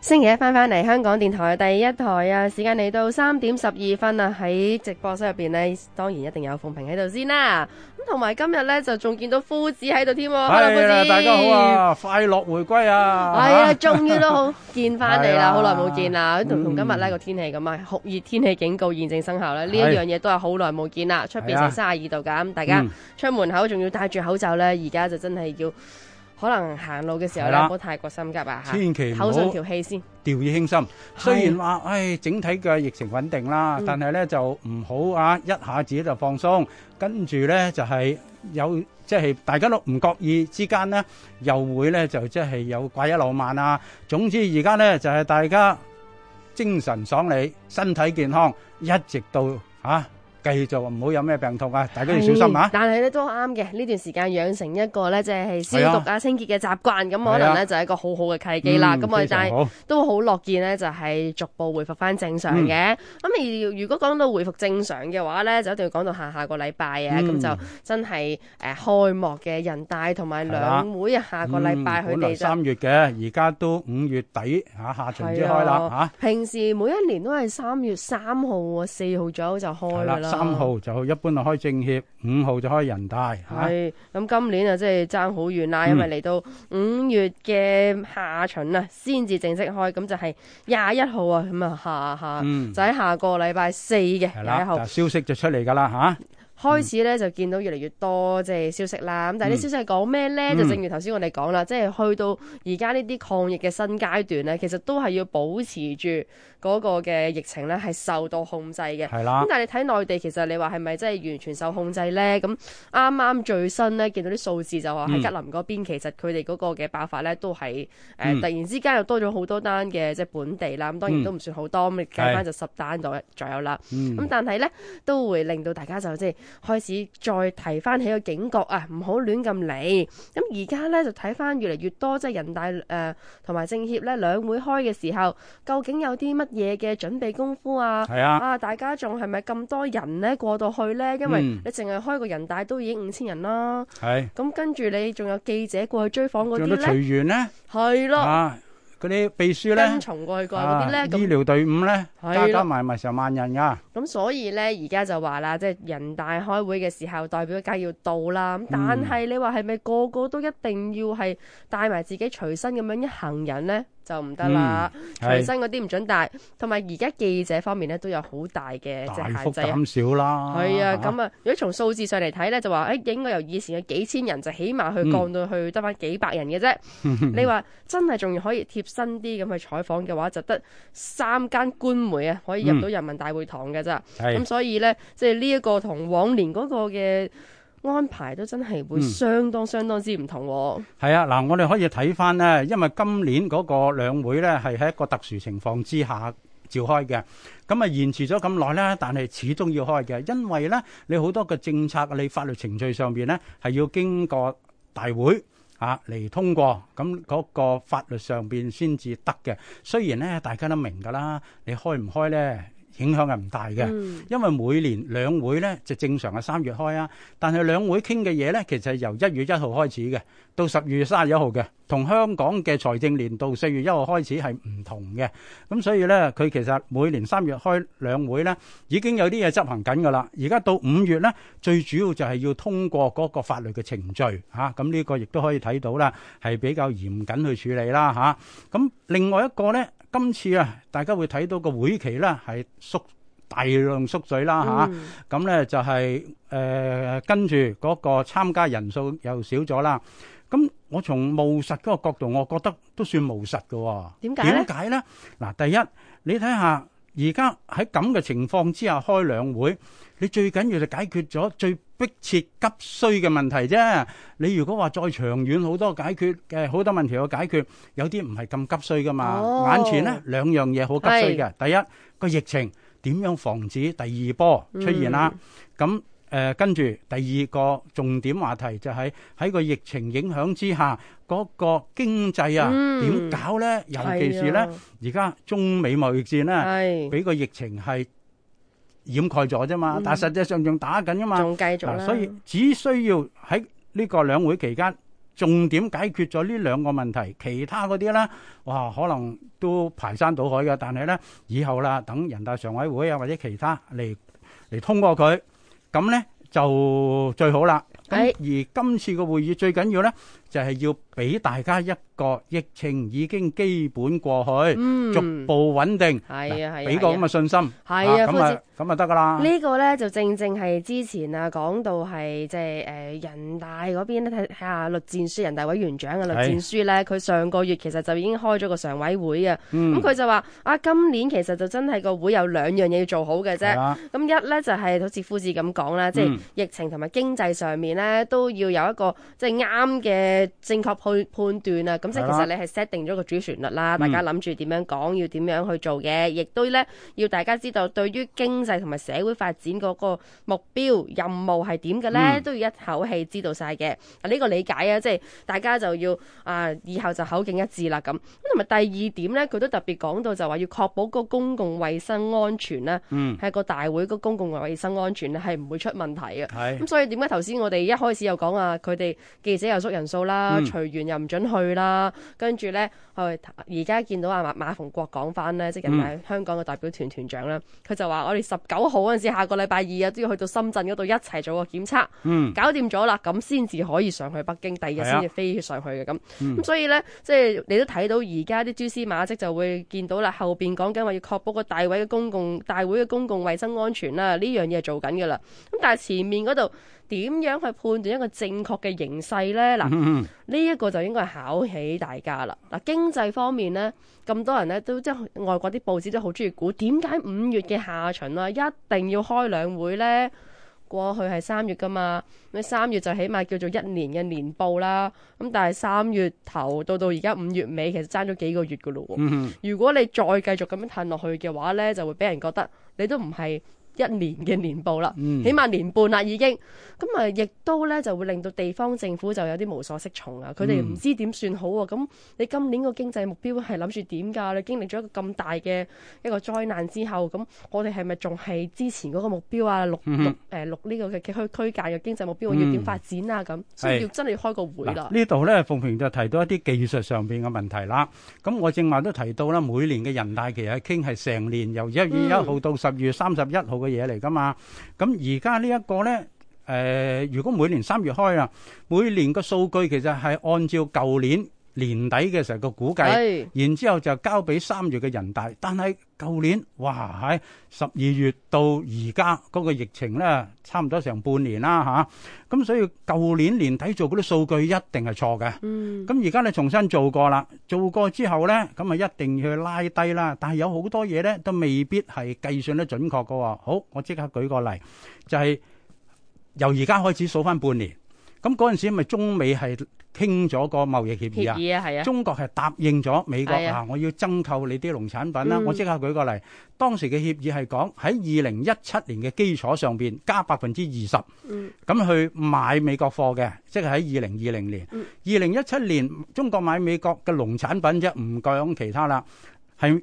星期一翻嚟香港電台第一台啊，時間嚟到3:12啊，喺直播室入邊呢，當然一定有鳳萍喺度先啦。咁同埋今日呢，就仲見到夫子喺度添喎。Hello，夫子， 大家好啊，快樂回歸啊！ 係啊，終於都好見翻你啦，好耐冇見啦。同今日呢個天氣咁啊，酷熱天氣警告現正生效啦。呢一樣嘢都係好耐冇見啦，出邊成32度㗎，大家出門口仲要戴住口罩呢，而家就真係要。可能行路嘅時候咧，唔好太過心急啊！ 千祈唔好唞順條氣先， 掉以輕心。雖然話，整體嘅疫情穩定啦，但係咧就唔好啊，一下子就放鬆，跟住咧就係有即係大家都唔覺意之間咧，又會咧就即係有掛一漏萬啊。總之而家咧就係大家精神爽利、身體健康，一直到繼續唔好有咩病痛啊！大家要小心啊！ 但係咧都啱嘅，呢段時間養成一個咧即係消毒清潔嘅習慣，咁可能咧就係一個好好嘅契機啦。咁我哋但係都好樂見咧，就係逐步回復翻正常嘅。咁如果講到回復正常嘅話咧，就一定要講到下個禮拜啊。咁就真係開幕嘅人大同埋兩會啊，下個禮拜佢哋就 3月嘅，而家都5月底下旬先開啦。 平時每一年都係3月3號啊、4號左右就開噶啦。 3號就一般開政協，5號就開人大。 係咁今年啊，即係爭好遠啦，因為嚟到5月嘅下旬啊，先至正式開，咁就係21號啊，咁啊就喺下個禮拜4嘅21號。 消息就出嚟噶啦開始咧就見到越嚟越多即係消息啦，咁但係啲消息係講咩咧？就正如頭先我哋講啦，即係去到而家呢啲抗疫嘅新階段咧，其實都係要保持住嗰個嘅疫情咧係受到控制嘅。 係啦。 咁但係你睇內地，其實你話係咪真係完全受控制咧？咁啱啱最新咧見到啲數字就話喺吉林嗰邊，其實佢哋嗰個嘅爆發咧都係突然之間又多咗好多單嘅即係本地啦。咁當然都唔算好多，咁計翻就10單左右啦。咁但係咧都會令到大家就即係開始再提翻起個警覺啊，唔好亂咁嚟。咁而家咧就睇翻越嚟越多，即係人大同埋政協咧兩會開嘅時候，究竟有啲乜嘢嘅準備功夫啊？ 係啊， 大家仲係咪咁多人咧過到去咧？因為你淨係開個人大都已經5000人啦。係。咁跟住你仲有記者過去追訪嗰啲咧？ 仲有隨員咧？ 係咯。 嗰啲秘書咧， 跟從過去嗰啲咧， 醫療隊伍咧，加埋成萬人噶。 咁所以咧，而家就話啦，即係人大開會嘅時候，代表梗係要到啦。咁但係你話係咪個個都一定要係帶埋自己隨身咁樣一行人咧？就唔得啦，隨身嗰啲唔準帶，同埋而家記者方面咧都有好大嘅即係限制。 大幅減少啦。 係啊，咁啊，如果從數字上嚟睇咧，就話應該由以前嘅幾千人，就起碼去降到去得翻幾百人嘅啫。你話真係仲可以貼身啲咁去採訪嘅話，就得3間官媒啊可以入到人民大會堂嘅咋。咁所以咧，即係呢一個同往年嗰個嘅安排都真係會相當之唔同。 係啊，嗱，我哋可以睇翻呢，因為今年嗰個兩會呢係喺一個特殊情況之下召開嘅，咁啊延遲咗咁耐呢，但係始終要開嘅，因為呢你好多嘅政策，你法律程序上邊呢係要經過大會嚟通過，咁嗰個法律上邊先至得嘅。雖然呢大家都明㗎啦，你開唔開呢？影響係唔大嘅，因為每年兩會咧就正常係3月開啊，但係兩會傾嘅嘢咧，其實係由1月1號開始嘅，到12月31號嘅，同香港嘅財政年度4月1號開始係唔同嘅。咁所以咧，佢其實每年3月開兩會咧，已經有啲嘢執行緊㗎啦。而家到5月咧，最主要就係要通過嗰個法律嘅程序嚇，咁呢個亦都可以睇到啦，係比較嚴謹去處理啦嚇。咁另外一個咧。今次大家會睇到個會期咧係大量縮水啦嚇，咁咧就係跟住嗰個參加人數又少咗啦。咁我從務實嗰個角度，我覺得都算務實嘅喎。點解咧？嗱，第一你睇下，而家喺咁嘅情況之下開兩會，你最緊要就解決咗最迫切急需嘅問題啫。你如果話再長遠好多解決嘅好多問題要解決，有啲唔係咁急需噶嘛。眼前呢兩樣嘢好急需嘅，第一個疫情點樣防止第二波出現啦？咁跟住第二個重點話題就係喺個疫情影響之下，嗰個經濟啊點搞呢？尤其是呢而家中美貿易戰呢，俾個疫情係掩蓋咗啫嘛，但係實際上仲打緊噶嘛， 仲繼續啦。 所以只需要喺呢個兩會期間重點解決咗呢兩個問題，其他嗰啲咧，哇，可能都排山倒海嘅。但係咧，以後啦，等人大常委會啊或者其他嚟通過佢，咁咧就最好啦。咁而今次嘅會議最緊要咧，就係要俾大家一個疫情已經基本過去，逐步穩定，俾個咁嘅信心，咁啊得噶啦。 呢個咧就正係之前啊講到係即係人大嗰邊咧睇下栗戰書，人大委員長嘅栗戰書咧，佢上個月其實就已經開咗個常委會啊。咁佢就話今年其實就真係個會有兩樣嘢要做好嘅啫。咁一咧就係好似夫子咁講啦，即係疫情同埋經濟上面咧都要有一個即係啱嘅正確判斷啊。咁即係其實你係 set 定咗個主旋律啦，大家諗住點樣講，要點樣去做嘅，亦都咧要大家知道對於經濟同埋社會發展嗰個目標任務係點嘅咧，都要一口氣知道晒嘅。呢個理解啊，即係大家就要以後就口徑一致啦咁。咁同埋第二點咧，佢都特別講到就話要確保個公共衛生安全咧，係個大會個公共衛生安全咧係唔會出問題嘅。咁所以點解頭先我哋一開始又講佢哋記者又縮人數啦，隨員又唔准去啦，跟住咧而家見到馬逢國講翻咧，即係人大香港嘅代表團團長啦，佢就話我哋19號嗰陣時，下個禮拜二都要去到深圳嗰度一齊做個檢測，搞掂咗啦，咁先至可以上去北京，第二日先至飛上去嘅咁。咁所以咧，即係你都睇到而家啲蛛絲馬跡，就會見到啦。後邊講緊話要確保個大會嘅公共衛生安全啦，呢樣嘢做緊噶啦。咁但係前面嗰度點樣去判斷一個正確嘅形勢咧？嗱，呢一個就應該係考起大家啦。嗱，經濟方面咧，咁多人咧都即係外國啲報紙都好中意估，點解5月嘅下旬一定要開兩會咧？過去係3月噶嘛，咁3月就起碼叫做1年嘅年報啦。咁但係3月頭到而家5月尾，其實爭咗幾個月噶咯。如果你再繼續咁樣褪落去嘅話咧，就會俾人覺得你都唔係1年嘅年報啦，起碼年半啦已經。咁亦都咧就會令到地方政府就有啲無所適從啊！佢哋唔知點算好啊！咁你今年個經濟目標係諗住點㗎？你經歷咗一個咁大嘅一個災難之後，咁我哋係咪仲係之前嗰個目標啊？六呢個嘅區間嘅經濟目標要點發展啊？咁所以要真係要開個會啦。 呢度咧，鳳平就提到一啲技術上邊嘅問題啦。咁我正話都提到啦，每年嘅人大其實傾係成年，由1月1號到10月31號嘅嘢嚟㗎嘛。咁而家呢一個咧，如果每年3月開啊，每年個數據其實係按照舊年年底嘅時候個估計，然之後就交俾3月嘅人大。但係舊年哇喺12月到而家嗰個疫情咧，差唔多成半年啦嚇。咁所以舊年年底做嗰啲數據一定係錯嘅。咁而家你重新做過啦，做過之後咧，咁啊一定要去拉低啦。但係有好多嘢咧都未必係計算得準確㗎喎。好，我即刻舉個例，就係由而家開始數翻半年。咁嗰陣時咪中美係傾咗個貿易協議啊，係啊，中國係答應咗美國我要增購你啲農產品啦。我即刻舉個例，當時嘅協議係講喺2017年嘅基礎上邊加20%，咁去買美國貨嘅，即係喺2020年。2017年中國買美國嘅農產品啫，唔講其他啦，係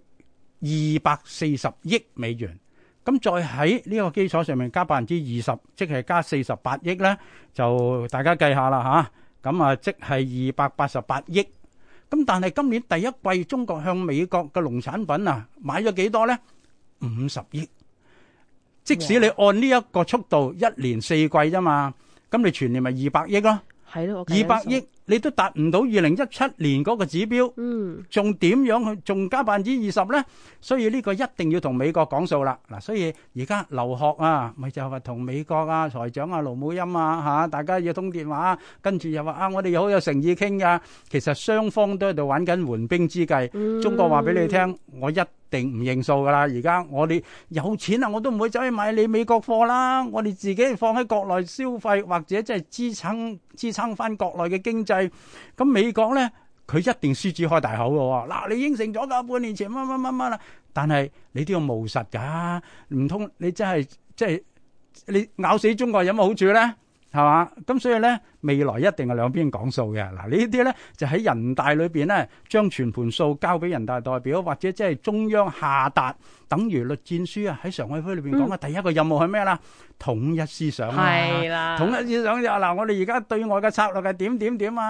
240億美元。咁再喺呢個基礎上面加20%，即係加48億咧，就大家計下啦嚇。咁即係288億。咁但係今年第一季中國向美國嘅農產品買咗幾多咧？50億。即使你按呢一個速度，1年4季啫嘛，咁你全年咪200億咯？係咯，200億你都達唔到2017年嗰個指標，仲點樣去仲加20%咧？所以呢個一定要同美國講數啦。嗱，所以而家劉鶴咪就話同美國財長盧武鑫大家要通電話，跟住又話我哋又好有誠意傾噶。其實雙方都喺度玩緊緩兵之計。中國話俾你聽，我一定唔認數噶啦。而家我哋有錢我都唔會走去買你美國貨啦。我哋自己放喺國內消費，或者即係支撐翻國內嘅經濟。咁美國咧，佢一定獅子開大口嘅喎。嗱，你應承咗㗎，半年前乜啦，但係你都要務實㗎。唔通你真係即係你咬死中國有乜好處咧？係嘛？咁所以咧，未來一定係兩邊講數嘅。嗱，呢啲咧就喺人大裏邊咧，將全盤數交俾人大代表，或者即係中央下達，等於栗戰書喺常委會裏邊講嘅第一個任務係咩啦？統一思想係啦，統一思想就嗱，我哋而家對外嘅策略係點啊？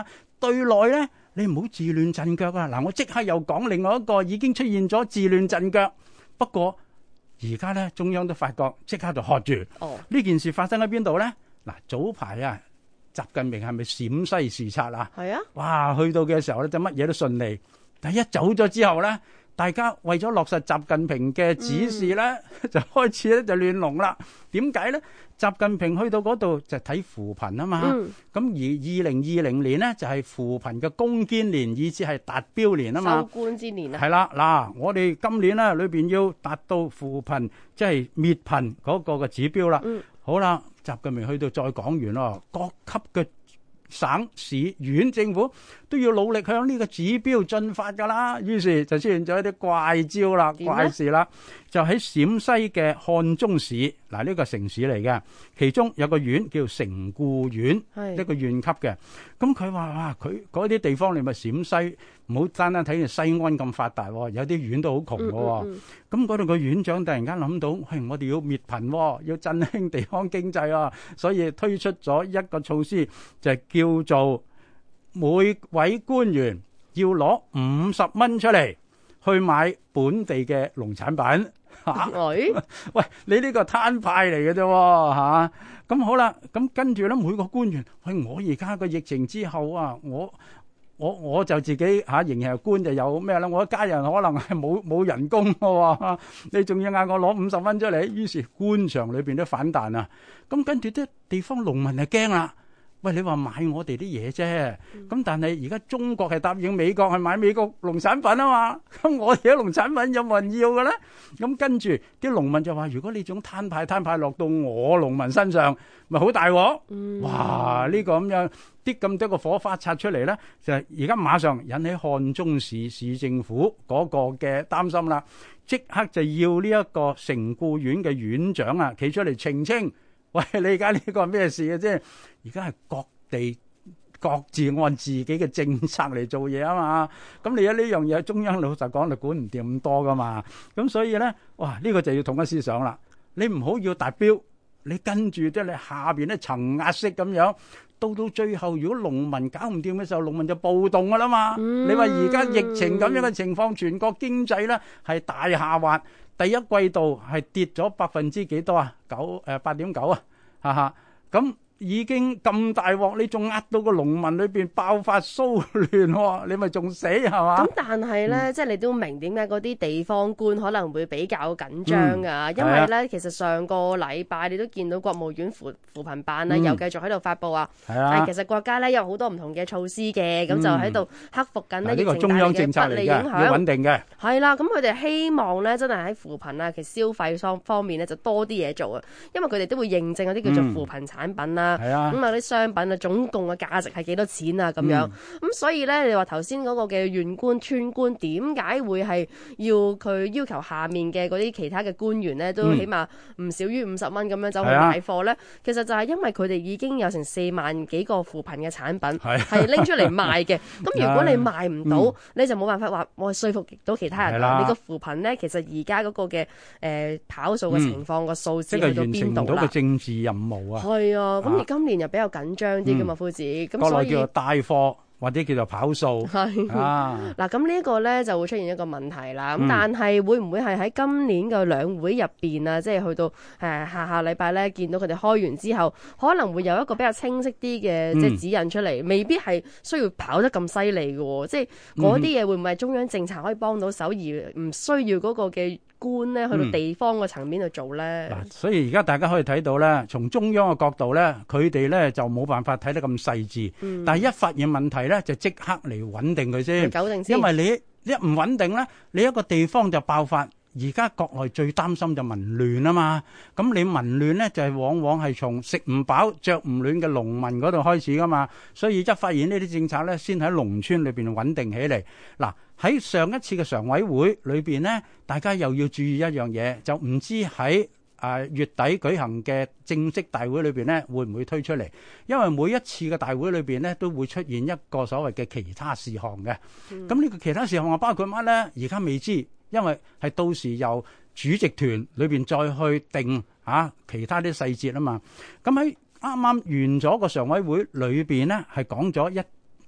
對內咧，你唔好自亂陣腳啊！嗱，我即刻又講另外一個已經出現咗自亂陣腳，不過而家咧中央都發覺，即刻就喝住。呢件事發生喺邊度咧？嗱，早排啊，習近平係咪陝西視察啊？ 係啊！ 哇，去到嘅時候咧，就乜嘢都順利。但係一走咗之後咧，大家為咗落實習近平嘅指示咧，就開始咧就亂龍啦。點解咧？習近平去到嗰度就睇扶貧啊嘛。咁而2020年咧就係扶貧嘅攻堅年，以至係達標年啊嘛。 收官之年啊。 係啦，嗱，我哋今年咧裏邊要達到扶貧，即係滅貧嗰個嘅指標啦。好啦，習近平去到再講完咯，各級嘅省市縣政府都要努力向呢個指標進發㗎啦，於是就出現咗一啲怪招啦、怪事啦。就喺陝西嘅漢中市，嗱，呢個城市嚟嘅，其中有個縣叫成固縣，一個縣級嘅。咁佢話哇，佢嗰啲地方你咪陝西，唔好單單睇住西安咁發達，有啲縣都好窮嘅。咁嗰度個縣長突然間諗到，喂，我哋要滅貧，要振興地方經濟啊，所以推出咗一個措施，就係叫做每位官員要攞50蚊出嚟去買本地嘅農產品。喂，你呢個攤派嚟嘅啫嚇，咁好啦，咁跟住咧每個官員，喂，我而家個疫情之後啊，我就自己嚇仍然係官就有咩咧？我一家人可能係冇人工嘅喎，你仲要嗌我攞50蚊出嚟，於是官場裏邊都反彈啊！咁跟住啲地方農民就驚啦。喂，你話買我哋啲嘢啫，咁但係而家中國係答應美國係買美國農產品啊嘛，咁我哋啲農產品有冇人要嘅咧？咁跟住啲農民就話：如果你種攤派落到我農民身上，咪好大鑊！哇！呢個咁樣啲咁多個火花擦出嚟咧，就係而家馬上引起漢中市市政府嗰個嘅擔心啦，即刻就要呢一個成固縣嘅縣長啊，企出嚟澄清。喂，你而家呢個係咩事嘅啫？而家係各地各自按自己嘅政策嚟做嘢啊嘛。咁你而家呢樣嘢，中央老實講就管唔掂咁多噶嘛。咁所以咧，哇，呢個就要統一思想啦。你唔好要達標，你跟住即係你下邊咧層壓式咁樣，到最後如果農民搞唔掂嘅時候，農民就暴動噶啦嘛。你話而家疫情咁樣嘅情況，全國經濟咧係大下滑。第一季度係跌咗幾多啊？8.9啊，哈哈！咁已經咁大鑊，你仲壓到個農民裏邊爆發騷亂喎，你咪仲死係嘛？ 咁但係咧，即係你都明點解嗰啲地方官可能會比較緊張㗎？因為咧，其實上個禮拜你都見到國務院扶貧辦啦，又繼續喺度發布啊。係其實國家咧有好多唔同嘅措施嘅，咁就喺度克服緊呢疫情帶嚟嘅不利影響， 要穩定嘅。係啦，咁佢哋希望咧，真係喺扶貧啊，其實消費方面咧就多啲嘢做啊，因為佢哋都會認證嗰啲叫做扶貧產品啦。咁啊啲商品啊，總共嘅價值係幾多錢啊？咁樣咁所以咧，你話頭先嗰個嘅縣官、村官點解會係佢要求下面嘅嗰啲其他嘅官員咧，都起碼唔少於50蚊咁樣走去買貨咧？其實就係因為佢哋已經有成4萬幾個扶貧嘅產品係拎出嚟賣嘅。咁如果你賣唔到，你就冇辦法話我說服到其他人。你個扶貧咧，其實而家嗰個嘅跑數嘅情況個數字去到邊度啦？即係完成唔到個政治任務啊！係啊，咁而今年又比較緊張啲噶嘛，夫子。咁所以叫做帶貨或者叫做跑數。係嗱，咁呢一個咧就會出現一個問題啦。咁但係會唔會係喺今年嘅兩會入邊啊？即係去到下禮拜咧，見到佢哋開完之後，可能會有一個比較清晰啲嘅即係指引出嚟，未必係需要跑得咁犀利嘅。即係嗰啲嘢會唔會係中央政策可以幫到手，而唔需要嗰個嘅官咧去到地方個層面去做咧？ 所以而家大家可以睇到咧，從中央嘅角度咧，佢哋咧就冇辦法睇得咁細緻。但係一發現問題咧，就即刻嚟穩定佢先，糾正先。因為你一唔穩定咧，你一個地方就爆發。而家國內最擔心就民亂啊嘛，咁你民亂咧就係往往係從食唔飽着唔暖嘅農民嗰度開始噶嘛，所以一發現呢啲政策咧，先喺農村裏邊穩定起嚟。嗱，喺上一次嘅常委會裏邊咧，大家又要注意一樣嘢，就唔知喺月底舉行嘅正式大會裏邊咧，會唔會推出嚟？因為每一次嘅大會裏邊咧，都會出現一個所謂嘅其他事項嘅。咁呢個其他事項包括乜咧？而家未知。因為係到時由主席團裏邊再去定其他啲細節啊嘛。咁喺啱啱完咗個常委會裏邊咧，係講咗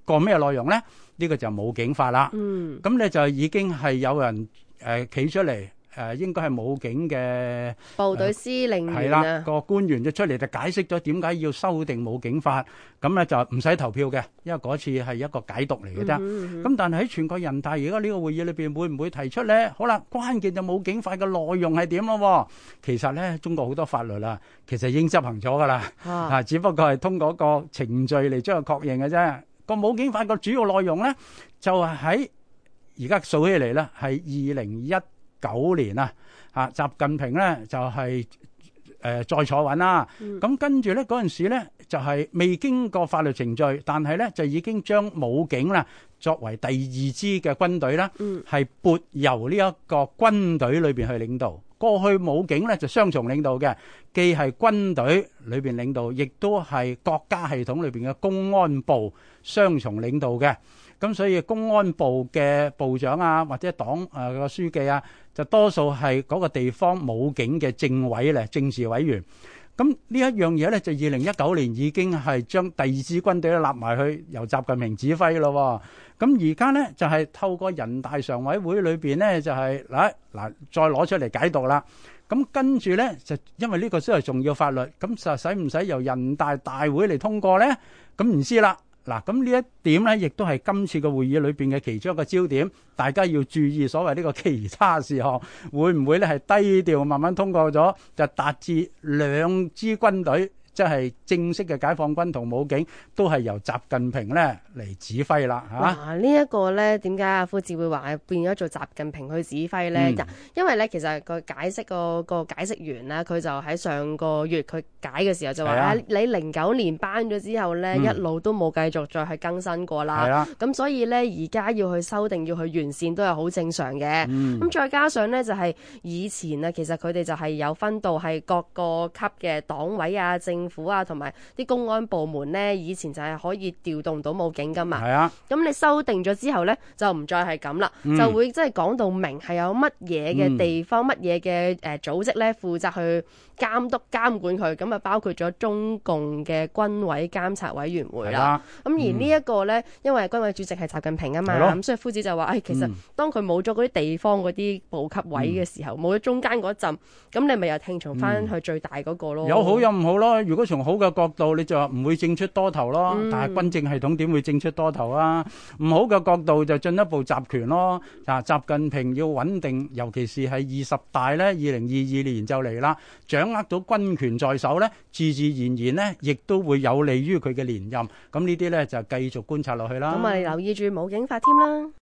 個咩內容咧？呢個就武警法啦。咁咧就已經係有人企出嚟。應該係武警嘅部隊司令員係啦，個官員就出嚟就解釋咗點解要修訂武警法，咁咧就唔使投票嘅，因為嗰次係一個解讀嚟嘅啫。咁但係喺全國人大而家呢個會議裏邊會唔會提出咧？好啦，關鍵就武警法嘅內容係點咯？其實咧，中國好多法律啦，其實已經執行咗噶啦，只不過係通過個程序嚟將佢確認嘅啫。個武警法個主要內容咧，就係喺而家數起嚟咧，係2019年啊，習近平咧就係再坐穩啦。咁跟住咧嗰陣時咧就係未經過法律程序，但係咧就已經將武警啦作為第二支嘅軍隊啦，係撥由呢一個軍隊裏邊去領導。過去武警咧就雙重領導嘅，既係軍隊裏邊領導，亦都係國家系統裏邊嘅公安部雙重領導嘅。咁所以公安部嘅部長啊，或者黨個書記啊，就多數係嗰個地方武警嘅政委咧，政治委員。咁呢一樣嘢咧，就2019年已經係將第二支軍隊立埋去，由習近平指揮咯。咁而家咧就係透過人大常委會裏邊咧，就係嗱再攞出嚟解讀啦。咁跟住咧就因為呢個先係重要法律，咁就使唔使由人大大會嚟通過咧？咁唔知啦。嗱，咁呢一點咧，亦都係今次嘅會議裏邊嘅其中一個焦點，大家要注意所謂呢個其他事項，會唔會咧係低調慢慢通過咗，就達至兩支軍隊，即係正式嘅解放軍同武警都係由習近平咧嚟指揮啦嚇。 呢一個咧點解阿夫子會話變咗做習近平去指揮咧？因為咧其實個解釋個解釋員咧，佢就喺上個月佢解嘅時候就話你09年頒咗之後咧，一路都冇繼續再去更新過啦。咁所以咧而家要去修訂要去完善都係好正常嘅。咁再加上咧就係以前啊，其實佢哋就係有分到係各個級嘅黨委啊、政府啊同埋啲公安部門咧，以前就係可以調動到武警噶嘛。咁你修訂咗之後咧，就唔再係咁啦，就會即係講到明係有乜嘢嘅地方、乜嘢嘅組織咧負責去監督監管佢，咁啊包括咗中共嘅軍委監察委員會啦。咁而呢一個咧，因為軍委主席係習近平啊嘛，咁所以夫子就話，其實當佢冇咗嗰啲地方嗰啲部級委嘅時候，冇咗中間嗰陣，咁你咪又聽從翻去最大嗰個咯。 有好有唔好咯。如果從好嘅角度，你就話唔會政出多頭咯。但係軍政系統點會政出多頭啊？唔好嘅角度就進一步集權咯。習近平要穩定，尤其是係20大咧，2022年就嚟啦，掌握到軍權在手咧，自自然然咧，亦都會有利於佢嘅連任。咁呢啲咧就繼續觀察落去啦。 咁我哋留意住武警法添啦。